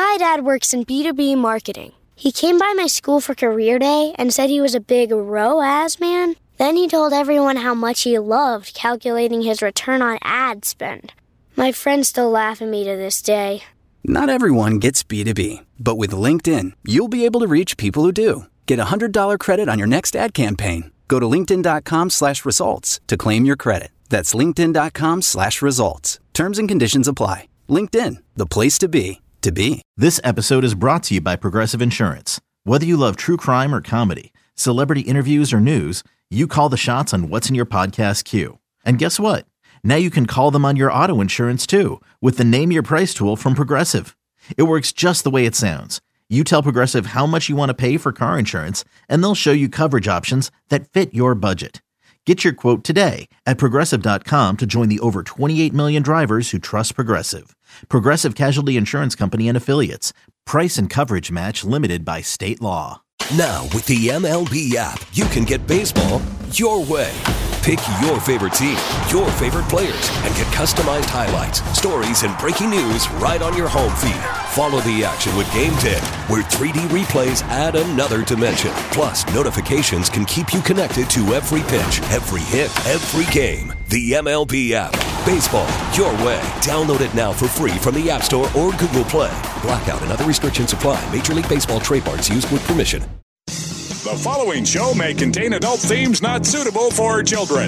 My dad works in B2B marketing. He came by my school for career day and said he was a big ROAS man. Then he told everyone how much he loved calculating his return on ad spend. My friends still laugh at me to this day. Not everyone gets B2B, but with LinkedIn, you'll be able to reach people who do. Get a $100 credit on your next ad campaign. Go to linkedin.com/results to claim your credit. That's linkedin.com/results. Terms and conditions apply. LinkedIn, the place to be, to be. This episode is brought to you by Progressive Insurance. Whether you love true crime or comedy, celebrity interviews or news, you call the shots on what's in your podcast queue. And guess what? Now you can call them on your auto insurance too with the Name Your Price tool from Progressive. It works just the way it sounds. You tell Progressive how much you want to pay for car insurance, and they'll show you coverage options that fit your budget. Get your quote today at Progressive.com to join the over 28 million drivers who trust Progressive. Progressive Casualty Insurance Company and Affiliates. Price and coverage match limited by state law. Now, with the MLB app, you can get baseball your way. Pick your favorite team, your favorite players, and get customized highlights, stories, and breaking news right on your home feed. Follow the action with Game Day, where 3D replays add another dimension. Plus, notifications can keep you connected to every pitch, every hit, every game. The MLB app. Baseball your way. Download it now for free from the App Store or Google Play. Blackout and other restrictions apply. Major League Baseball trademarks used with permission. The following show may contain adult themes not suitable for children.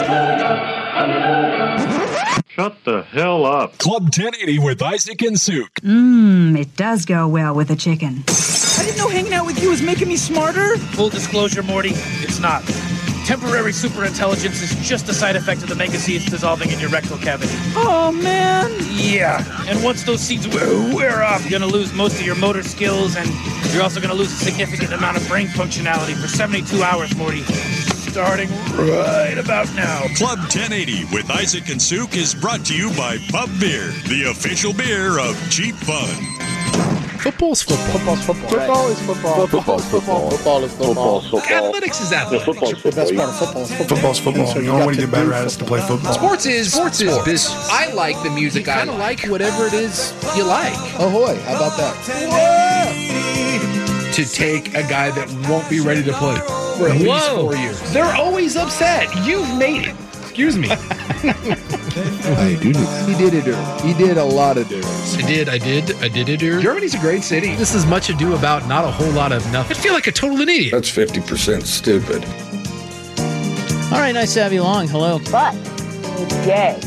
Shut the hell up. Club 1080 with Isaac and Souk. It does go well with a chicken. I didn't know hanging out with you was making me smarter. Full disclosure, Morty, it's not. Temporary superintelligence is just a side effect of the mega seeds dissolving in your rectal cavity. Oh, man. Yeah, and once those seeds wear off, you're going to lose most of your motor skills, and you're also going to lose a significant amount of brain functionality for 72 hours, Morty. Starting right about now. Club 1080 with Isaac and Souk is brought to you by Pub Beer, the official beer of cheap fun. Football's football. Football's football. Football is football. Football's football. Football is football. Analytics is athletics. Football's the best part of football. Football's football. So you don't want to get better at it to play football. Sports is business. I like the music. I like whatever it is you like. Ahoy, how about that? To take a guy that won't be ready to play for at least 4 years. They're always upset. You've made it. Excuse me. I do. He did it early. He did a lot of dirt. I did it early. Germany's a great city. This is much ado about not a whole lot of nothing. I feel like a total idiot. That's 50% stupid. All right, nice to have you along. Hello. But it's gay.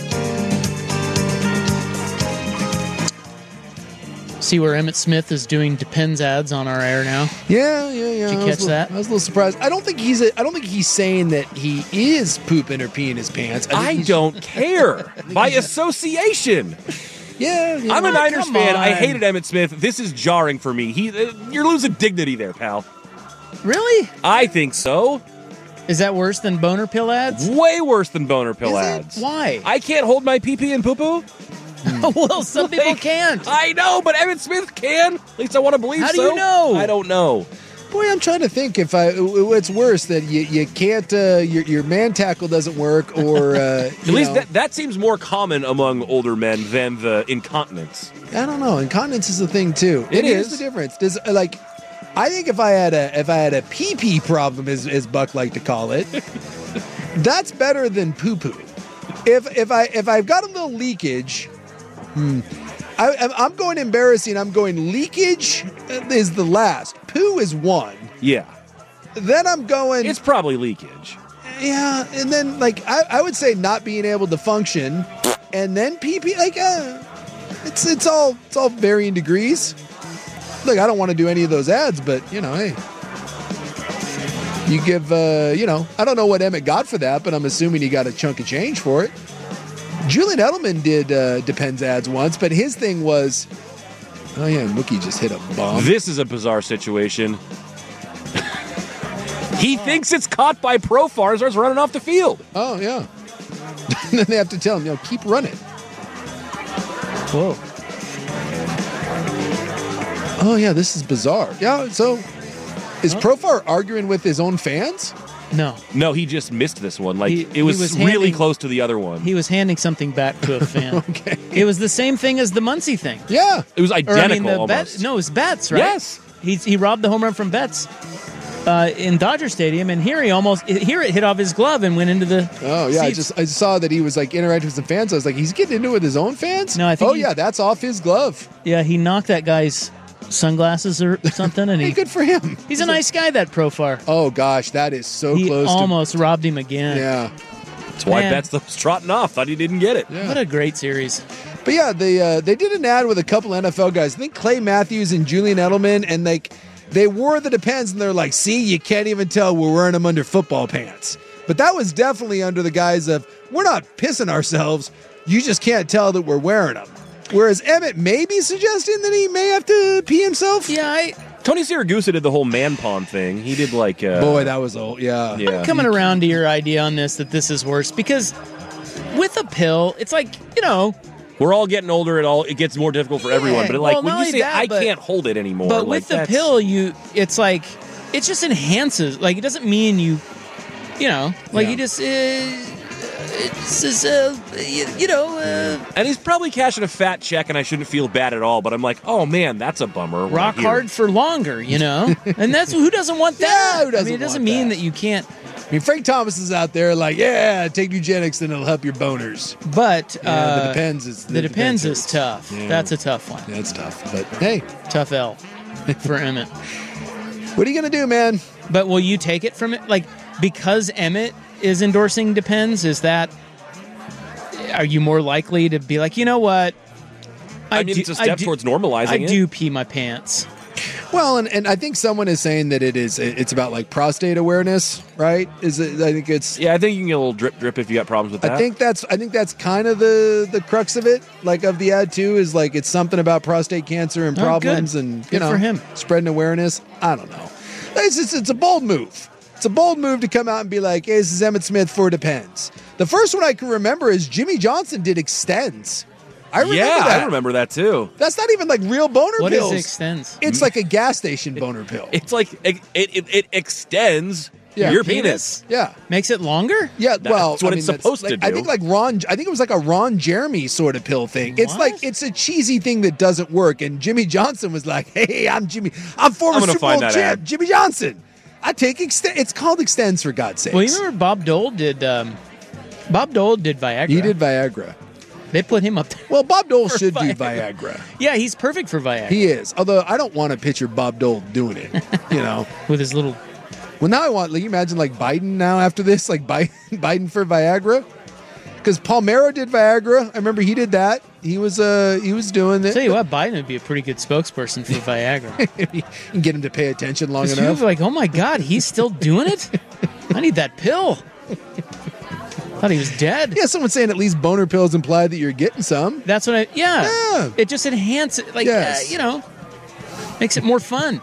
See where Emmett Smith is doing Depends ads on our air now. Yeah. Did you catch that? I was a little surprised. I don't think he's saying that he is pooping or peeing his pants. I don't care. By association. Yeah. I'm a Niners fan. I hated Emmett Smith. This is jarring for me. You're losing dignity there, pal. Really? I think so. Is that worse than boner pill ads? Way worse than boner pill ads. Why? I can't hold my pee-pee and poo-poo? Well, some people can't. I know, but Emmett Smith can. At least I want to believe so. How do you know? I don't know. Boy, I'm trying to think if what's worse, that you can't, your man tackle doesn't work, or at least that seems more common among older men than the incontinence. I don't know. Incontinence is a thing too. It is. Here's the difference. I think if I had a pee-pee problem, as Buck liked to call it, that's better than poo-poo. If I've got a little leakage. I'm going embarrassing. I'm going leakage is the last. Poo is one. Yeah. Then I'm going. It's probably leakage. Yeah, and then I would say not being able to function, and then pee-pee. It's all varying degrees. Look, I don't want to do any of those ads, but hey, you give I don't know what Emmett got for that, but I'm assuming he got a chunk of change for it. Julian Edelman did Depends ads once, but his thing was, oh yeah, Mookie just hit a bomb. This is a bizarre situation. He thinks it's caught by Profar and starts running off the field. Oh, yeah. Then they have to tell him, keep running. Whoa. Oh, yeah, this is bizarre. Yeah, so is Profar arguing with his own fans? No, he just missed this one. Like He it was, was really handing- close to the other one. He was handing something back to a fan. Okay. It was the same thing as the Muncie thing. Yeah. It was Or, identical the almost. no, it was Betts, right? Yes. He robbed the home run from Betts in Dodger Stadium, and here it hit off his glove and went into the. Oh yeah, seats. I saw that he was like interacting with some fans. I was like, he's getting into it with his own fans. No, I think. yeah, that's off his glove. Yeah, he knocked that guy's sunglasses or something, and Hey, good for him. he's a nice guy. That Profar. Oh gosh, that is so He close. almost robbed him again. Yeah. That's why Man. Betts was trotting off. Thought he didn't get it. Yeah. What a great series. But yeah, they did an ad with a couple NFL guys. I think Clay Matthews and Julian Edelman, and like they wore the Depends, and they're like, "See, you can't even tell we're wearing them under football pants." But that was definitely under the guise of we're not pissing ourselves. You just can't tell that we're wearing them. Whereas Emmett may be suggesting that he may have to pee himself. Yeah, Tony Siragusa did the whole man pond thing. He did like boy, that was old. Yeah. I'm coming around to your idea on this that this is worse because with a pill, it's like we're all getting older. It gets more difficult for everyone. But like well, when not you only say that, I but- can't hold it anymore. But like, with the that's- pill, it's like it just enhances. Like it doesn't mean you just. It's just, and he's probably cashing a fat check, and I shouldn't feel bad at all. But I'm like, oh man, that's a bummer. when I rock hear hard it. for longer, and that's who doesn't want that. Yeah, who doesn't I mean, it doesn't want mean that? that you can't. I mean, Frank Thomas is out there like, yeah, take Eugenics and it'll help your boners. But the Depends is the Depends is tough. Yeah. That's a tough one. Yeah, it's tough. But hey, Tough L for Emmett. what are you gonna do, man? But will you take it from it? Like because Emmett is endorsing Depends, are you more likely to be like, you know what? I mean, it's a step towards normalizing I it. do pee my pants. Well, and I think someone is saying that it's about like prostate awareness, right? I think it's. Yeah, I think you can get a little drip if you got problems with that. I think that's kind of the crux of it, like of the ad too, is like it's something about prostate cancer and problems good. and Good for him. spreading awareness. I don't know. It's a bold move. It's a bold move to come out and be like, hey, this is Emmett Smith for Depends. The first one I can remember is Jimmy Johnson did Extends. I remember that. I remember that too. That's not even like real boner What pills. is Extends? It's like a gas station boner pill. It's like it extends your penis. Yeah. Makes it longer? Yeah, well, That's what I it's mean, supposed to like, do. I think it was like a Ron Jeremy sort of pill thing. It's like it's a cheesy thing that doesn't work. And Jimmy Johnson was like, "Hey, I'm former gonna Super find Bowl that champ, ad. Jimmy Johnson. I take Extend. It's called Extends for God's sakes." Well, you remember Bob Dole did Viagra. He did Viagra. They put him up there. Well, Bob Dole For should do Viagra. Viagra. Yeah, he's perfect for Viagra. He is. Although I don't want to picture Bob Dole doing it. With his little. Well, now I want. Like, you imagine like Biden now after this, like Biden for Viagra, because Palmero did Viagra. I remember he did that. He was doing it. Tell you what, Biden would be a pretty good spokesperson for Viagra. You can get him to pay attention long People enough. are like, oh my God, he's still doing it? I need that pill. Thought he was dead. Yeah, someone's saying at least boner pills imply that you're getting some. That's what Yeah. It just enhances, like, Yes. makes it more fun.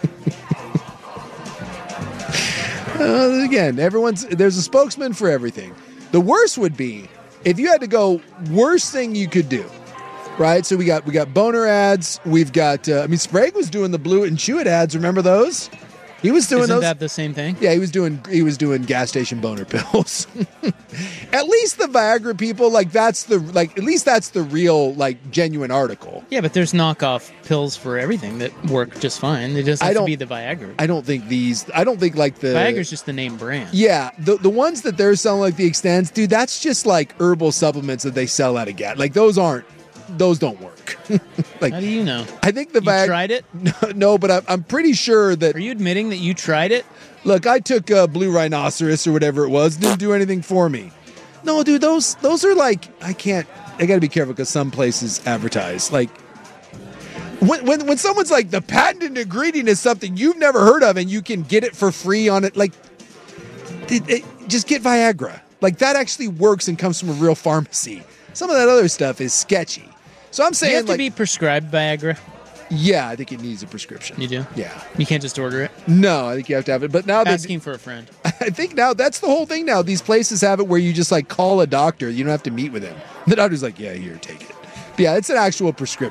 Again, there's a spokesman for everything. The worst would be if you had to go worst thing you could do, right? So we got boner ads. We've got. Sprague was doing the Blue and Chew It ads. Remember those? He was doing Isn't those. that the same thing? Yeah, he was doing gas station boner pills. At least the Viagra people, at least that's the real, like, genuine article. Yeah, but there's knockoff pills for everything that work just fine. It doesn't have to be the Viagra. I don't think like the Viagra's just the name brand. Yeah, the ones that they're selling, like the Extends, dude, that's just like herbal supplements that they sell out of gas. Like those don't work. Like, how do you know? I think the Viagra. Tried it? No, but I'm pretty sure that. Are you admitting that you tried it? Look, I took Blue Rhinoceros or whatever it was. Didn't do anything for me. No, dude, those are like I got to be careful because some places advertise like. When someone's like the patented ingredient is something you've never heard of and you can get it for free on it, like just get Viagra. Like that actually works and comes from a real pharmacy. Some of that other stuff is sketchy. So I'm saying, Do you have to be prescribed Viagra? Yeah, I think it needs a prescription. You do? Yeah. You can't just order it? No, I think you have to have it. But now asking for a friend. I think now that's the whole thing now. These places have it where you just like call a doctor. You don't have to meet with him. The doctor's like, yeah, here, take it. But yeah, it's an actual prescription.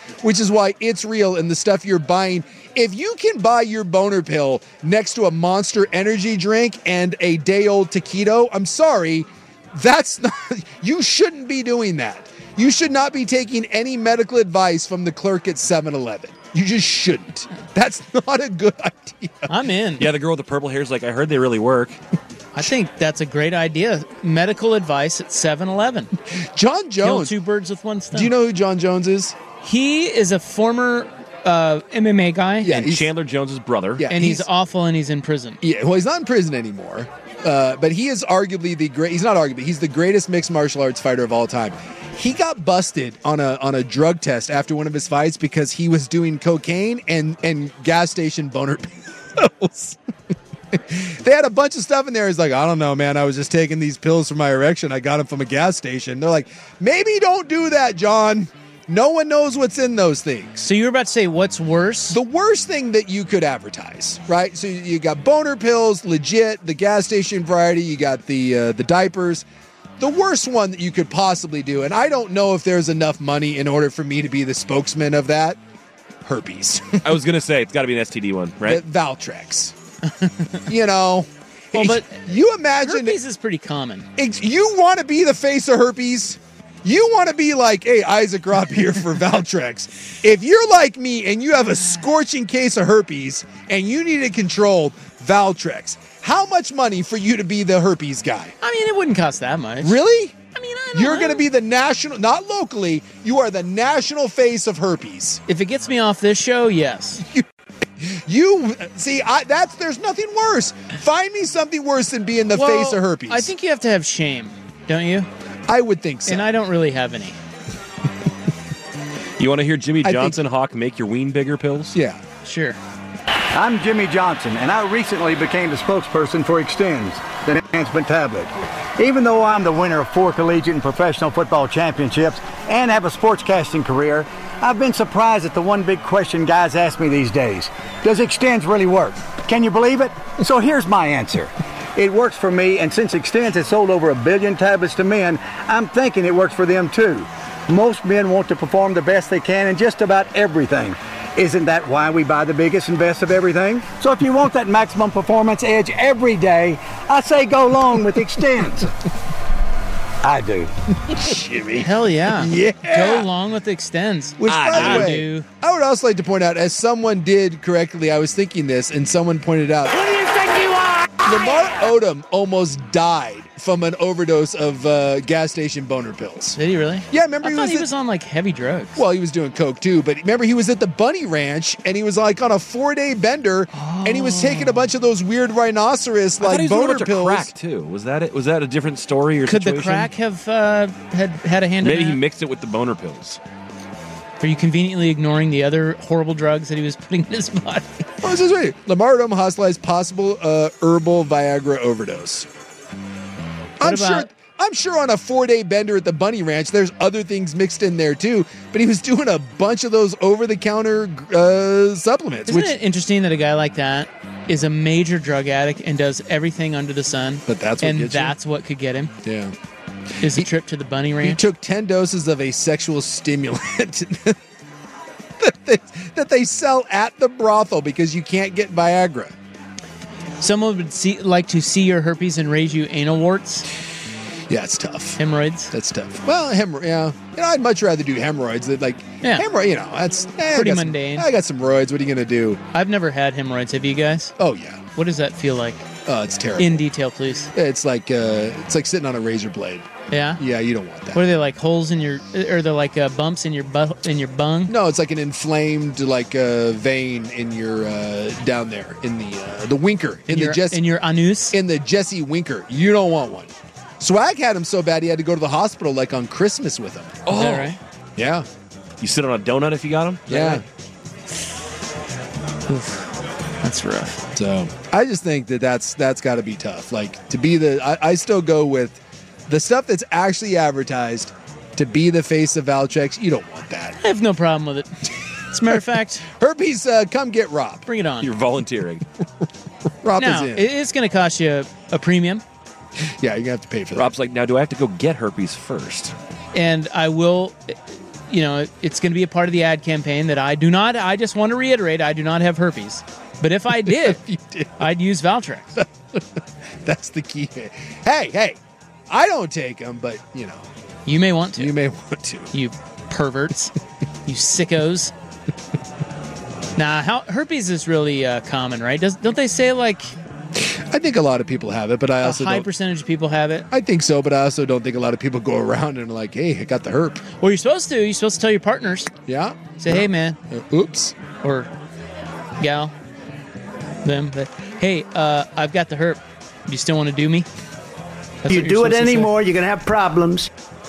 which is why it's real and the stuff you're buying. If you can buy your boner pill next to a Monster energy drink and a day-old taquito, I'm sorry, that's not, you shouldn't be doing that. You should not be taking any medical advice from the clerk at 7-Eleven. You just shouldn't. That's not a good idea. I'm in. Yeah, the girl with the purple hair is like, I heard they really work. I think that's a great idea. Medical advice at 7-Eleven. John Jones. Kill two birds with one stone. Do you know who John Jones is? He is a former MMA guy. Yeah, and Chandler Jones's brother. Yeah, and he's awful and he's in prison. Yeah, well, he's not in prison anymore. But he is arguably he's the greatest mixed martial arts fighter of all time. He got busted on a drug test after one of his fights because he was doing cocaine and gas station boner pills. They had a bunch of stuff in there. He's like, I don't know, man. I was just taking these pills for my erection. I got them from a gas station. They're like, maybe don't do that, John. No one knows what's in those things. So you were about to say what's worse? The worst thing that you could advertise, right? So you got boner pills, legit, the gas station variety. You got the diapers. The worst one that you could possibly do, and I don't know if there's enough money in order for me to be the spokesman of that, herpes. I was going to say, it's got to be an STD one, right? Valtrex. You know. Well, but you imagine. Herpes is pretty common. You want to be the face of herpes? You want to be like, hey, Isaac Robb here for Valtrex. If you're like me and you have a scorching case of herpes and you need it controlled, Valtrex. How much money for you to be the herpes guy? I mean, it wouldn't cost that much. Really? I mean, I don't You're know. going to be the national, not locally, you are the national face of herpes. If it gets me off this show, yes. You see, there's nothing worse. Find me something worse than being the face of herpes. I think you have to have shame, don't you? I would think so. And I don't really have any. You want to hear Jimmy Johnson hawk make your ween bigger pills? Yeah. Sure. I'm Jimmy Johnson, and I recently became the spokesperson for Extends, the enhancement tablet. Even though I'm the winner of 4 collegiate and professional football championships and have a sportscasting career, I've been surprised at the one big question guys ask me these days. Does Extends really work? Can you believe it? So here's my answer. It works for me, and since Extends has sold over 1 billion tablets to men, I'm thinking it works for them too. Most men want to perform the best they can in just about everything. Isn't that why we buy the biggest and best of everything? So if you want that maximum performance edge every day, I say go long with Extends. I do. Jimmy. Hell yeah. Yeah. Go along with Extends. Which, by the way, do. I would also like to point out, as someone did correctly, I was thinking this, and someone pointed out, Who do you think you are? Lamar Odom almost died from an overdose of gas station boner pills. Did he really? Yeah, remember I thought he was on like heavy drugs. Well, he was doing coke too, but remember he was at the Bunny Ranch and he was like on a 4-day bender and he was taking a bunch of those weird rhinoceros I thought he like was doing a boner bunch of pills. crack too. Was that it? Was that a different story or Could situation? the crack have had a hand Maybe in he that? mixed it with the boner pills. Are you conveniently ignoring the other horrible drugs that he was putting in his body? Oh, this is right. Lamar Odom hospitalized possible herbal Viagra overdose. I'm sure on a 4-day bender at the Bunny Ranch, there's other things mixed in there too, but he was doing a bunch of those over-the-counter supplements. Isn't it interesting that a guy like that is a major drug addict and does everything under the sun? But that's what gets you? that's what could get him? Yeah. Is the trip to the Bunny He Ranch? took 10 doses of a sexual stimulant that they sell at the brothel because you can't get Viagra. Someone would like to see your herpes and raise you anal warts? Yeah, it's tough. Hemorrhoids? That's tough. Well, yeah. You know, I'd much rather do hemorrhoids than hemorrhoid, you know, that's pretty mundane. I got some roids. What are you going to do? I've never had hemorrhoids. Have you guys? Oh, yeah. What does that feel like? Oh, it's terrible. In detail, please. It's like sitting on a razor blade. Yeah? Yeah, you don't want that. What are they, like holes in your, or they're like bumps in your bung? No, it's like an inflamed vein in your down there in the winker in your anus, in the Jesse Winker. You don't want one. Swag had him so bad he had to go to the hospital like on Christmas with him. Oh, is that right? Yeah. You sit on a donut if you got him? Yeah. Oof. That's rough. So I just think that's got to be tough. Like to be I still go with the stuff that's actually advertised to be the face of Valtrex. You don't want that. I have no problem with it. As a matter of fact, herpes, come get Rob. Bring it on. You're volunteering. Rob now, is in. It's going to cost you a premium. Yeah, you're going to have to pay for that. Rob's like, now do I have to go get herpes first? And I will, it's going to be a part of the ad campaign that I do not. I just want to reiterate, I do not have herpes. But if I did, I'd use Valtrex. That's the key. Hey, I don't take them, but you may want to. You may want to. You perverts, you sickos. Nah, herpes is really common, right? Don't they say like? I think a lot of people have it, but I also a high percentage of people have it. I think so, but I also don't think a lot of people go around and are like, "Hey, I got the herp." Well, you're supposed to. You're supposed to tell your partners. Yeah. Say, "Hey, man." Oops. Or gal. Them. But, hey, I've got the herp. Do you still want to do me? If you do it anymore, you're gonna have problems.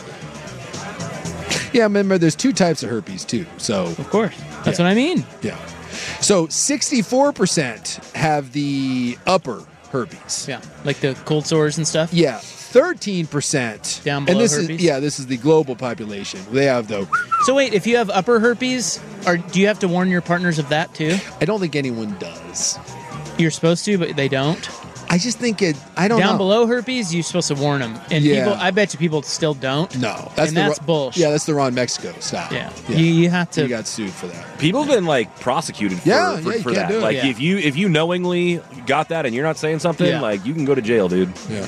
Yeah, remember, there's 2 types of herpes too. So of course, that's what I mean. Yeah. So 64% have the upper herpes. Yeah, like the cold sores and stuff. Yeah, 13% down below and this herpes. This is the global population. They have the. So wait, if you have upper herpes, do you have to warn your partners of that too? I don't think anyone does. You're supposed to, but they don't. I just think I don't know. Down below herpes, you're supposed to warn them, and people. I bet you people still don't. No, that's bullshit. Yeah, that's the Ron Mexico style. Yeah. You have to. You got sued for that. People have been prosecuted for that. Do like if you knowingly got that and you're not saying something, you can go to jail, dude. Yeah.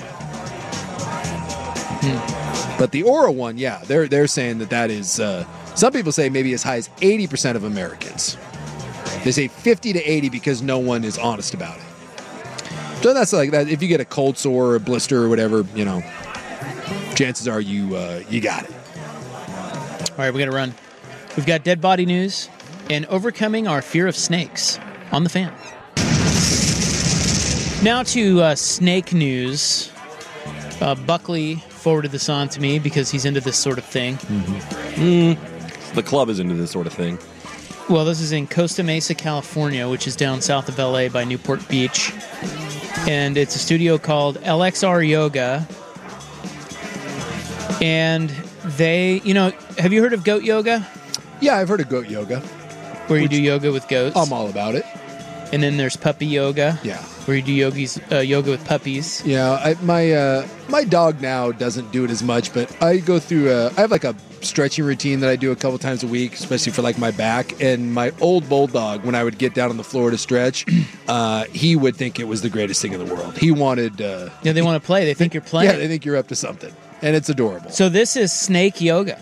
But the oral one, they're saying that is. Some people say maybe as high as 80% of Americans. They say 50 to 80 because no one is honest about it. So that's like that. If you get a cold sore or a blister or whatever, chances are you got it. All right, we got to run. We've got dead body news and overcoming our fear of snakes on the Fan. Now to snake news. Buckley forwarded this on to me because he's into this sort of thing. Mm-hmm. The club is into this sort of thing. Well, this is in Costa Mesa, California, which is down south of LA by Newport Beach. And it's a studio called LXR Yoga. And they, have you heard of goat yoga? Yeah, I've heard of goat yoga. Where you do yoga with goats? I'm all about it. And then there's puppy yoga. Yeah. Where you do yoga with puppies. Yeah, my dog now doesn't do it as much, but I go through I have a stretching routine that I do a couple times a week, especially for my back. And my old bulldog, when I would get down on the floor to stretch, he would think it was the greatest thing in the world. He wanted. They want to play. They think you're playing. Yeah, they think you're up to something, and it's adorable. So this is snake yoga.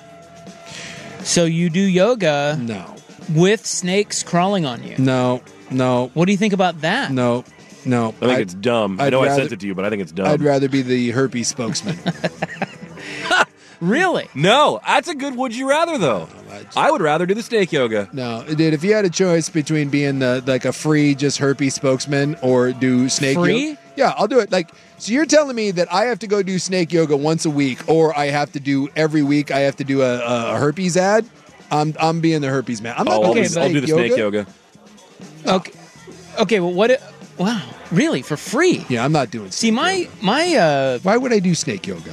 So you do yoga. No. With snakes crawling on you. No. What do you think about that? No. I think it's dumb. I know I sent it to you, but I think it's dumb. I'd rather be the herpes spokesman. Really? No, that's a good would you rather, though. I would rather do the snake yoga. No, dude, if you had a choice between being a free just herpes spokesman or do snake yoga. Yeah, I'll do it. So you're telling me that I have to go do snake yoga once a week, or I have to do every week I have to do a herpes ad? I'm being the herpes man. I'm not I'll do the snake yoga. Okay, well, what... Wow, really? For free? Yeah, I'm not doing snake yoga. my Why would I do snake yoga?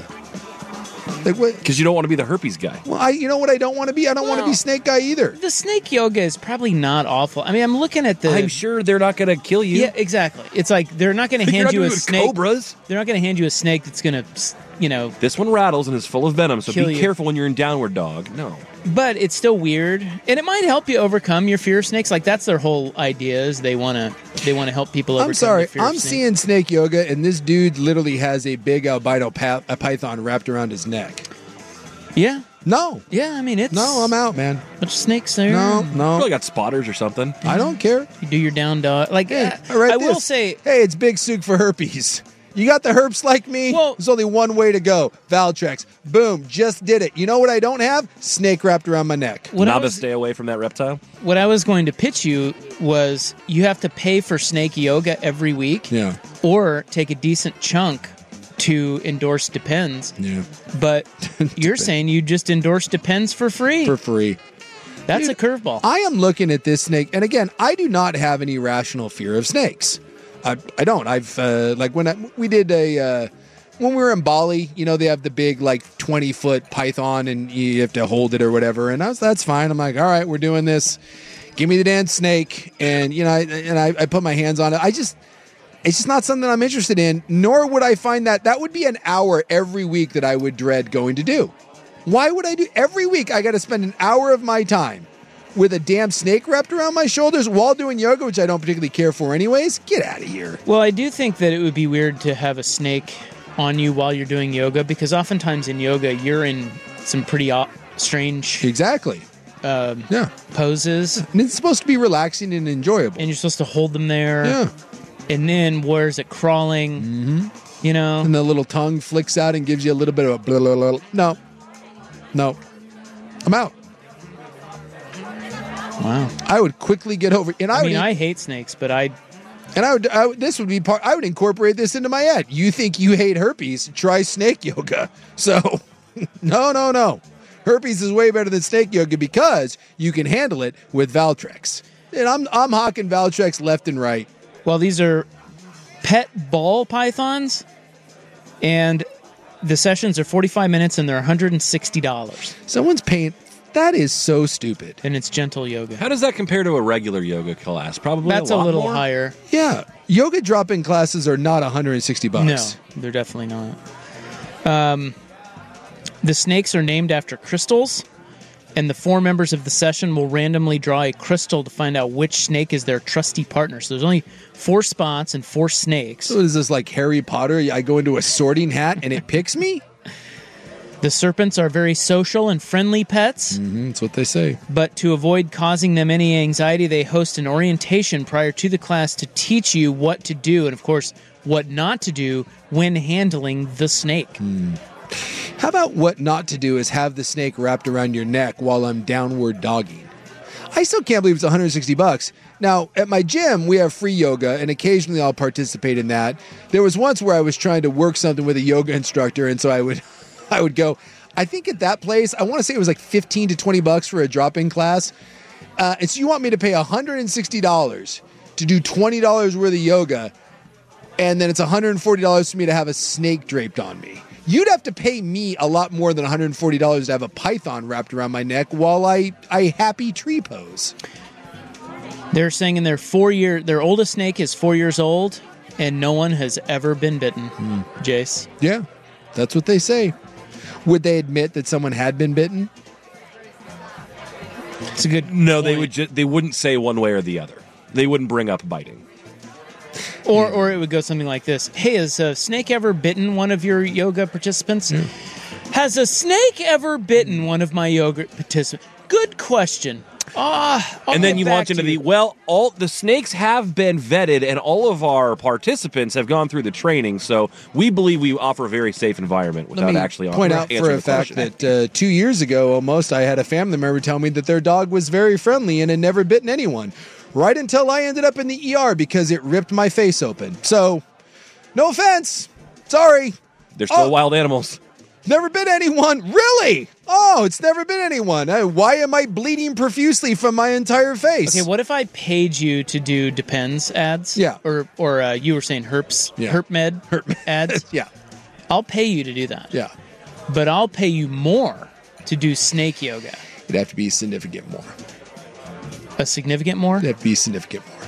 What? Because you don't want to be the herpes guy. Well, you know what I don't want to be? I don't want to be snake guy either. The snake yoga is probably not awful. I mean, I'm looking at I'm sure they're not going to kill you. Yeah, exactly. It's like they're not going to hand you a snake. Cobras. They're not going to hand you a snake that's going to, This one rattles and is full of venom, so be you. careful when you're in downward dog. No. But it's still weird, and it might help you overcome your fear of snakes. That's their whole idea is they want to help people overcome. I'm sorry, their fear of I'm snakes. seeing snake yoga, and this dude literally has a big albino python wrapped around his neck. Yeah. No. Yeah, I mean it's. No, I'm out, man. Bunch of snakes there. No. Probably got spotters or something. I don't care. You do your down dog. Will say, hey, it's Big Sook for herpes. You got the herpes like me? Well, there's only one way to go. Valtrex. Boom. Just did it. You know what I don't have? Snake wrapped around my neck. Stay away from that reptile. What I was going to pitch you was you have to pay for snake yoga every week. Yeah. Or take a decent chunk to endorse Depends. Yeah. But you're saying you just endorse Depends for free. For free. That's a curveball. I am looking at this snake, and again, I do not have any rational fear of snakes. I don't. I've when we did when we were in Bali, they have the big 20-foot python, and you have to hold it or whatever. And that's fine. I'm like, all right, we're doing this. Give me the damn snake, and I put my hands on it. It's just not something I'm interested in. Nor would I find that would be an hour every week that I would dread going to do. Why would I do every week? I got to spend an hour of my time with a damn snake wrapped around my shoulders while doing yoga, which I don't particularly care for anyways. Get out of here. Well, I do think that it would be weird to have a snake on you while you're doing yoga, because oftentimes in yoga you're in some pretty strange poses. And it's supposed to be relaxing and enjoyable. And you're supposed to hold them there. Yeah. And then where's it crawling? Mm-hmm. You know? And the little tongue flicks out and gives you a little bit of a blah, blah, blah. No. I'm out. Wow. I would quickly get over. And I hate snakes, but I would incorporate this into my ad. You think you hate herpes? Try snake yoga. So, no. Herpes is way better than snake yoga because you can handle it with Valtrex. And I'm hawking Valtrex left and right. Well, these are pet ball pythons, and the sessions are 45 minutes, and they're $160. Someone's paying. That is so stupid. And it's gentle yoga. How does that compare to a regular yoga class? Probably that's a little more higher. Yeah, yoga drop-in classes are not $160. No, they're definitely not. The snakes are named after crystals, and the 4 members of the session will randomly draw a crystal to find out which snake is their trusty partner. So there's only 4 spots and 4 snakes. So is this like Harry Potter? I go into a sorting hat and it picks me? The serpents are very social and friendly pets. Mm-hmm, that's what they say. But to avoid causing them any anxiety, they host an orientation prior to the class to teach you what to do and, of course, what not to do when handling the snake. How about what not to do is have the snake wrapped around your neck while I'm downward dogging? I still can't believe it's $160. Now, at my gym, we have free yoga, and occasionally I'll participate in that. There was once where I was trying to work something with a yoga instructor, and so I would go. I think at that place, I want to say it was like $15 to $20 for a drop-in class. And so you want me to pay $160 to do $20 worth of yoga, and then it's $140 for me to have a snake draped on me. You'd have to pay me a lot more than $140 to have a python wrapped around my neck while I happy tree pose. They're saying in their oldest snake is 4 years old, and no one has ever been bitten. Jace. Yeah, that's what they say. Would they admit that someone had been bitten? It's a good No, point. they wouldn't say one way or the other. They wouldn't bring up biting. Or it would go something like this. Hey, has a snake ever bitten one of your yoga participants? Has a snake ever bitten one of my yoga participants? Good question. And then you launch into all the snakes have been vetted, and all of our participants have gone through the training, so we believe we offer a very safe environment without actually point out for a fact that 2 years ago almost, I had a family member tell me that their dog was very friendly and had never bitten anyone. Right until I ended up in the ER because it ripped my face open. So, no offense. Sorry. They're still wild animals. Never bit anyone. Really? Oh, it's never been anyone. Why am I bleeding profusely from my entire face? Okay, what if I paid you to do Depends ads? Yeah. Or you were saying Herps, Yeah. Herp Med ads? Yeah. I'll pay you to do that. Yeah. But I'll pay you more to do snake yoga. It'd have to be significant more. A significant more? It'd have to be significant more.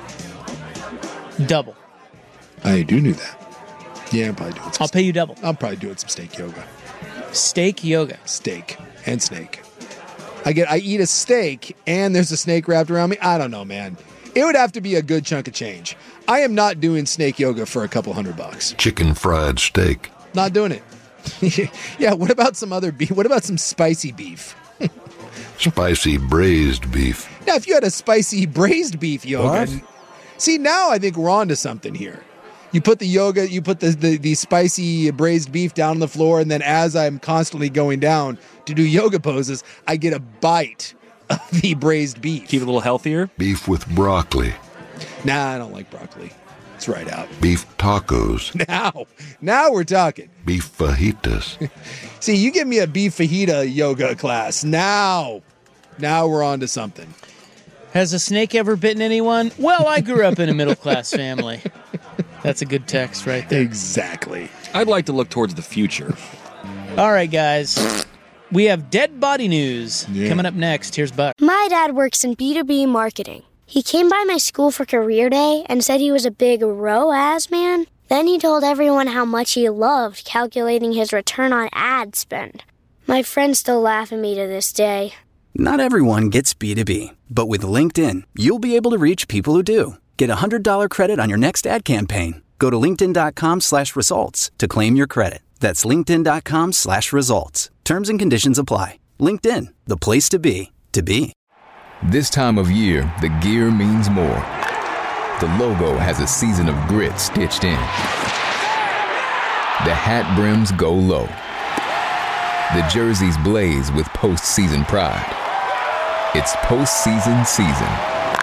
Double. I do know that. Yeah, I'm probably doing some I'll pay you double. I'm probably doing some steak yoga. Steak yoga. Steak and snake. I eat a steak and there's a snake wrapped around me. I don't know, man. It would have to be a good chunk of change. I am not doing snake yoga for a couple $100. Chicken fried steak. Not doing it. Yeah, what about some other beef? What about some spicy beef? Spicy braised beef. Now, if you had a spicy braised beef yoga. What? See, now I think we're on to something here. You put the spicy braised beef down on the floor, and then as I'm constantly going down to do yoga poses, I get a bite of the braised beef. Keep it a little healthier. Beef with broccoli. Nah, I don't like broccoli. It's right out. Beef tacos. Now we're talking. Beef fajitas. See, you give me a beef fajita yoga class. Now we're on to something. Has a snake ever bitten anyone? Well, I grew up in a middle-class family. That's a good text right there. Exactly. I'd like to look towards the future. All right, guys. We have dead body news. Coming up next. Here's Buck. My dad works in B2B marketing. He came by my school for career day and said he was a big ROAS man. Then he told everyone how much he loved calculating his return on ad spend. My friends still laugh at me to this day. Not everyone gets B2B, but with LinkedIn, you'll be able to reach people who do. Get a $100 credit on your next ad campaign. Go to linkedin.com/results to claim your credit. That's linkedin.com/results. Terms and conditions apply. LinkedIn, the place to be, to be. This time of year, the gear means more. The logo has a season of grit stitched in. The hat brims go low. The jerseys blaze with postseason pride. It's postseason season.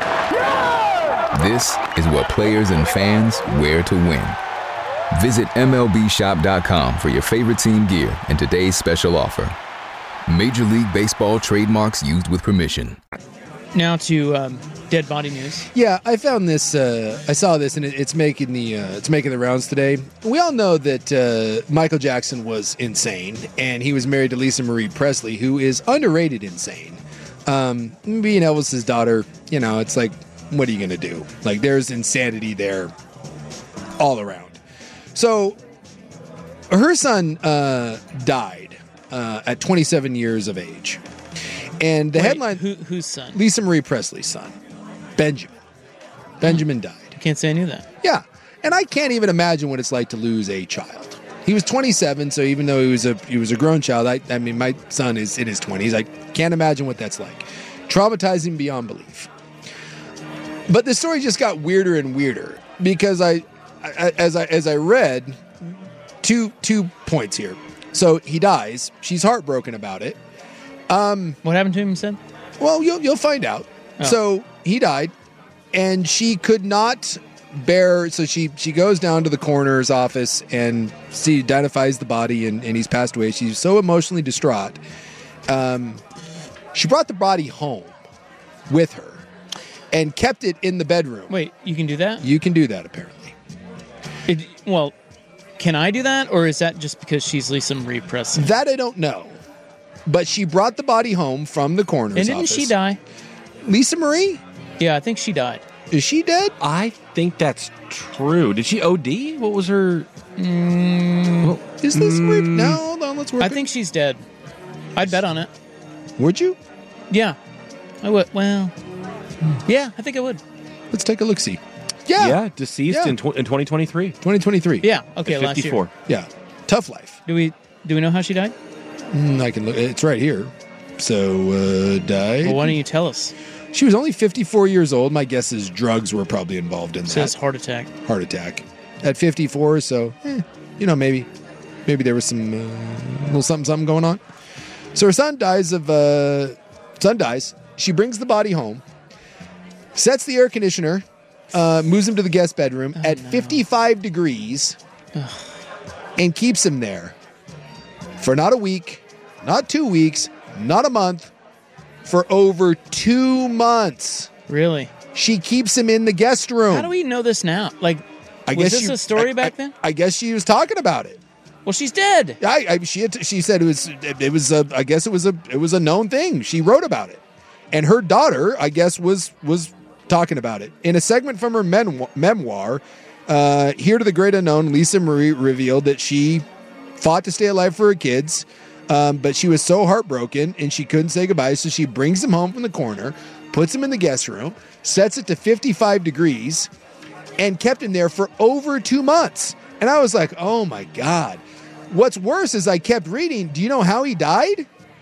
This is what players and fans wear to win. Visit MLBshop.com for your favorite team gear and today's special offer. Major League Baseball trademarks used with permission. Now to dead body news. Yeah, I found this. I saw this, and it's making the rounds today. We all know that Michael Jackson was insane, and he was married to Lisa Marie Presley, who is underrated insane. Being Elvis's daughter, it's like, what are you gonna do? Like, there's insanity there, all around. So, her son died at 27 years of age. And the headline... Whose son? Lisa Marie Presley's son. Benjamin. Benjamin died. Can't say I knew that. Yeah. And I can't even imagine what it's like to lose a child. He was 27, so even though he was a grown child, I mean, my son is in his 20s. I can't imagine what that's like. Traumatizing beyond belief. But the story just got weirder and weirder because as I read, two points here. So he dies. She's heartbroken about it. What happened to him, you said? Well, you'll find out. Oh. So he died, and she could not bear. So she goes down to the coroner's office, and she identifies the body, and he's passed away. She's so emotionally distraught. She brought the body home with her and kept it in the bedroom. Wait, you can do that? You can do that, apparently. Well, can I do that, or is that just because she's Lisa Marie Presley? That I don't know. But she brought the body home from the coroner's office. And didn't she die? Lisa Marie? Yeah, I think she died. Is she dead? I think that's true. Did she OD? What was her... Is Lisa Marie... No, hold on, let's work I think she's dead. I'd bet on it. Would you? Yeah. I would. Well... Yeah, I think I would. Let's take a look-see. Yeah. Deceased in 2023. 2023. Yeah, okay, At last 54. Yeah. Tough life. Do we know how she died? I can look. It's right here. So, died. Well, why don't you tell us? She was only 54 years old. My guess is drugs were probably involved in that. Says heart attack. Heart attack. At 54, so, maybe there was some little something going on. So her son dies. She brings the body home, sets the air conditioner, moves him to the guest bedroom at 55 degrees, and keeps him there for not a week, not 2 weeks, not a month, for over 2 months. Really? She keeps him in the guest room. How do we know this now? Like, I was guess this a story back then? I guess she was talking about it. Well, she's dead. She said it was a known thing. She wrote about it, and her daughter, I guess, was talking about it in a segment from her memoir. Here to the Great Unknown, Lisa Marie revealed that she fought to stay alive for her kids, but she was so heartbroken and she couldn't say goodbye, so she brings him home from the corner, puts him in the guest room, sets it to 55 degrees, and kept him there for over 2 months. And I was like, oh my God. What's worse is I kept reading. Do you know how he died?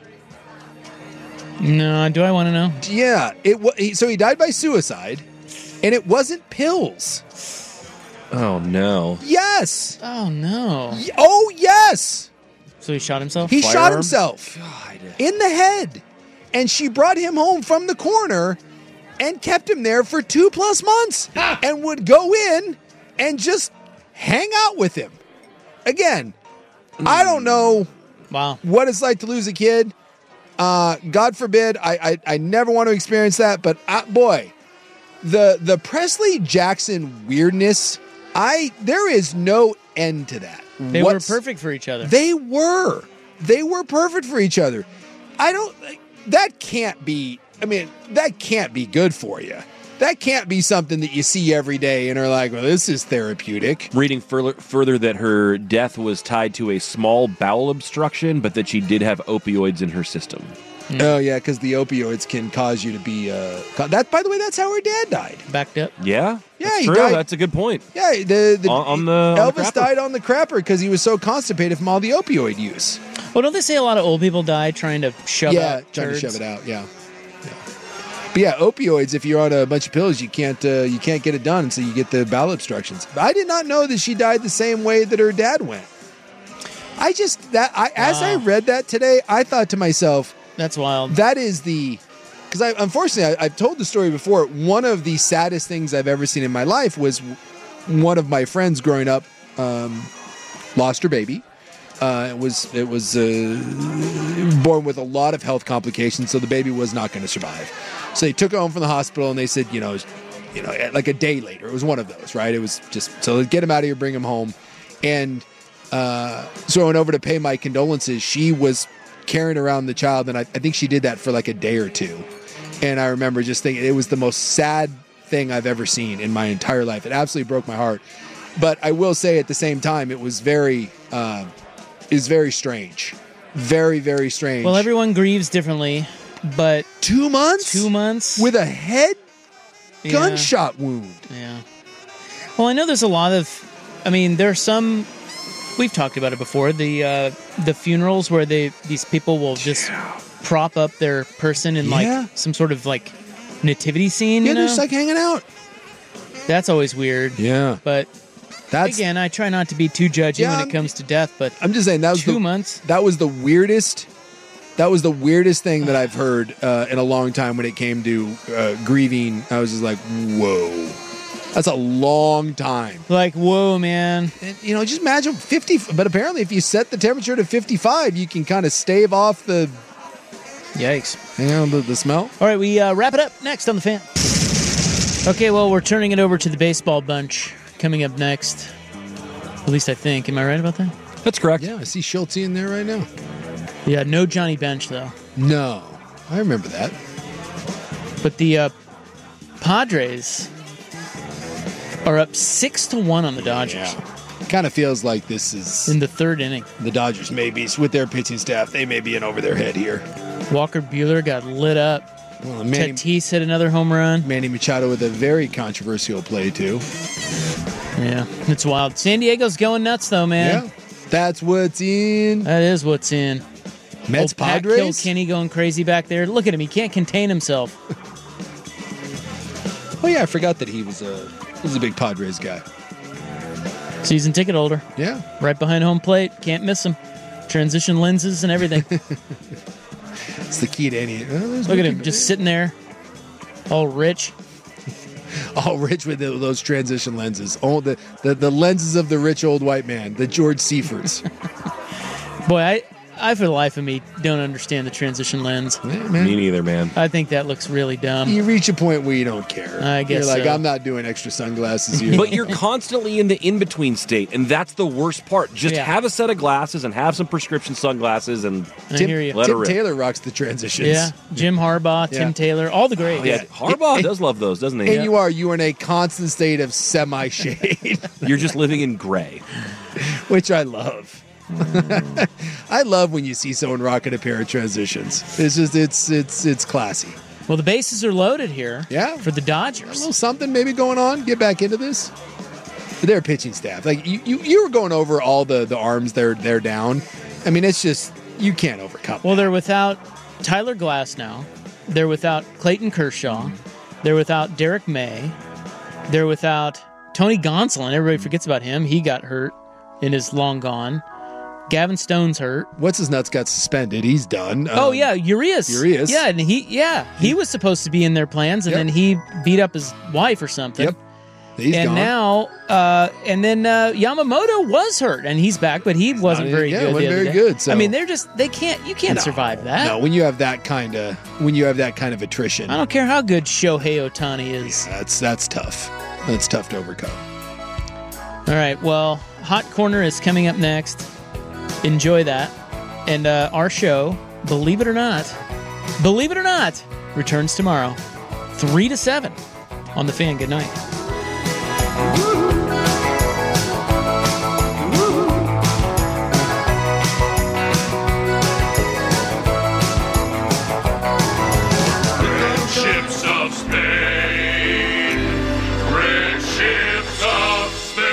No, do I want to know? Yeah. So he died by suicide, and it wasn't pills. Oh, no. Yes. Oh, no. Oh, yes. So he shot himself? He shot himself in the head. And she brought him home from the corner and kept him there for 2+ months and would go in and just hang out with him. Again, I don't know what it's like to lose a kid. God forbid, I never want to experience that. But boy, the Presley Jackson weirdness, there is no end to that. They were perfect for each other. They were perfect for each other. That can't be good for you. that can't be something that you see every day and are like, well, this is therapeutic. Reading further that her death was tied to a small bowel obstruction, but that she did have opioids in her system. Oh, yeah, because the opioids can cause you to be... that. By the way, that's how her dad died. Backed up? Yeah. Yeah, that's he true. died. That's a good point. Yeah, Elvis died on the crapper because he was so constipated from all the opioid use. Well, don't they say a lot of old people die trying to shove out trying turds? to shove it out, yeah. But yeah, opioids, if you're on a bunch of pills, you can't get it done, so you get the bowel obstructions. I did not know that she died the same way that her dad went. As I read that today, I thought to myself... That's wild. That is because unfortunately, I've told the story before. One of the saddest things I've ever seen in my life was one of my friends growing up lost her baby. It was born with a lot of health complications, so the baby was not going to survive. So they took her home from the hospital, and they said, like a day later, it was one of those, right? It was just so get him out of here, bring him home, and so I went over to pay my condolences. She was carrying around the child, and I think she did that for like a day or two. And I remember just thinking it was the most sad thing I've ever seen in my entire life. It absolutely broke my heart. But I will say at the same time, it was very strange. Very, very strange. Well, everyone grieves differently, but 2 months? 2 months? With a head gunshot wound. Yeah. Well, I know there's a lot of, there's some, we've talked about it before, the funerals where these people will just prop up their person in like some sort of like nativity scene. Yeah, they're just like hanging out. That's always weird. Yeah. But again, I try not to be too judgy when it comes to death, but I'm just saying that was 2 months. That was the weirdest thing that I've heard in a long time when it came to grieving. I was just like, whoa. That's a long time. Like, whoa, man. And, just imagine 50. But apparently, if you set the temperature to 55, you can kind of stave off the... Yikes. The smell. All right, we wrap it up next on The Fan. Okay, well, we're turning it over to the baseball bunch coming up next. At least I think. Am I right about that? That's correct. Yeah, I see Schultz in there right now. Yeah, no Johnny Bench, though. No. I remember that. But the Padres... are up 6-1 on the Dodgers. Yeah. Kind of feels like this is... in the third inning. The Dodgers may be, with their pitching staff, they may be in over their head here. Walker Buehler got lit up. Well, Tatis hit another home run. Manny Machado with a very controversial play, too. Yeah, it's wild. San Diego's going nuts, though, man. Yeah, that's what's in. That is what's in. Mets Padres? Pat Kilkenny going crazy back there. Look at him. He can't contain himself. Oh, yeah, I forgot that he was a big Padres guy. Season ticket holder. Yeah. Right behind home plate. Can't miss him. Transition lenses and everything. It's the key to any... Look at him, just sitting there, all rich. All rich with those transition lenses. Oh, the lenses of the rich old white man, the George Seiferts. Boy, I, for the life of me, don't understand the transition lens. Yeah, man. Me neither, man. I think that looks really dumb. You reach a point where you don't care. I guess You're like, so. I'm not doing extra sunglasses here. But you're constantly in the in-between state, and that's the worst part. Just have a set of glasses and have some prescription sunglasses and hear you. Tim Taylor rocks the transitions. Yeah, Jim Harbaugh, Tim Taylor, all the greats. Yeah, Harbaugh does love those, doesn't he? And you are in a constant state of semi-shade. You're just living in gray. Which I love. I love when you see someone rocking a pair of transitions. It's just it's classy. Well, the bases are loaded here. Yeah, for the Dodgers. A little something maybe going on. Get back into this. Their pitching staff, like you were going over all the arms they're down. I mean, it's just you can't overcome. Well, they're without Tyler Glass now. They're without Clayton Kershaw. They're without Derek May. They're without Tony Gonsolin. Everybody forgets about him. He got hurt and is long gone. Gavin Stone's hurt. What's his nuts got suspended? He's done. Urias. Yeah, and he was supposed to be in their plans, and then he beat up his wife or something. Yep. He's gone. Now, Yamamoto was hurt, and he's back, but he wasn't very good. Wasn't very good. So. I mean, you can't survive that. No, when you have that kind of attrition. I don't care how good Shohei Ohtani is. Yeah, that's tough. That's tough to overcome. All right, well, Hot Corner is coming up next. Enjoy that. And our show, Believe It or Not, returns tomorrow, 3 to 7 on The Fan. Good night. Ships of Spain, red ships of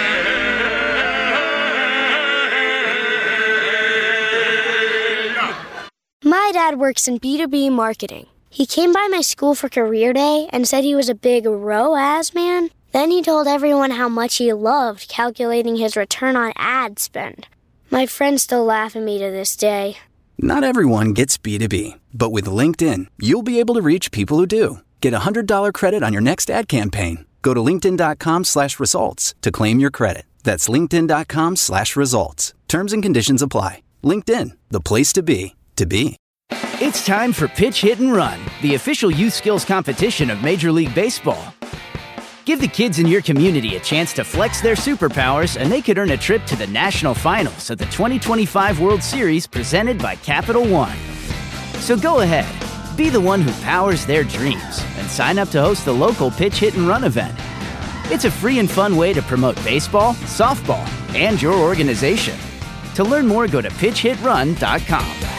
Spain. My dad works in B2B marketing. He came by my school for career day and said he was a big ROAS man. Then he told everyone how much he loved calculating his return on ad spend. My friends still laugh at me to this day. Not everyone gets B2B, but with LinkedIn, you'll be able to reach people who do. Get a $100 credit on your next ad campaign. Go to linkedin.com/results to claim your credit. That's linkedin.com/results. Terms and conditions apply. LinkedIn, the place to be, to be. It's time for Pitch Hit and Run, the official youth skills competition of Major League Baseball. Give the kids in your community a chance to flex their superpowers, and they could earn a trip to the national finals of the 2025 World Series presented by Capital One. So go ahead, be the one who powers their dreams, and sign up to host the local Pitch Hit and Run event. It's a free and fun way to promote baseball, softball, and your organization. To learn more, go to pitchhitrun.com.